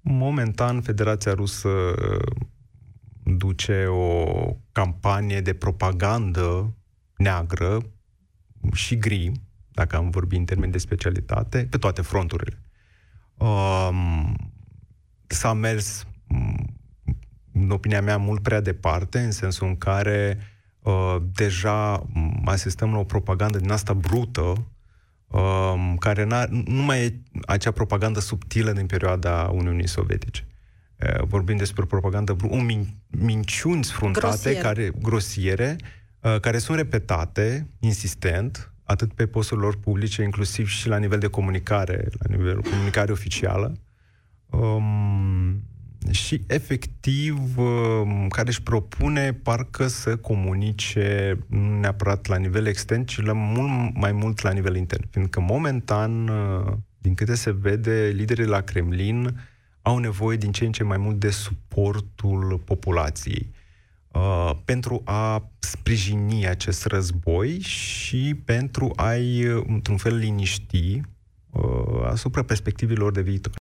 Momentan, Federația Rusă duce o campanie de propagandă neagră și gri, dacă am vorbit în termeni de specialitate, pe toate fronturile. S-a mers, în opinia mea, mult prea departe, în sensul în care deja asistăm la o propagandă din asta brută, care nu mai e acea propagandă subtilă din perioada Uniunii Sovietice. Vorbim despre propagandă minciuni sfruntate, grosiere, care sunt repetate insistent, atât pe posturile lor publice, inclusiv și la nivel de comunicare, la nivel de comunicare oficială, și efectiv care își propune parcă să comunice nu neapărat la nivel extern, ci mult mai mult la nivel intern. Fiindcă momentan, din câte se vede, liderii la Kremlin au nevoie din ce în ce mai mult de suportul populației pentru a sprijini acest război și pentru a-i, într-un fel, liniști asupra perspectivelor de viitor.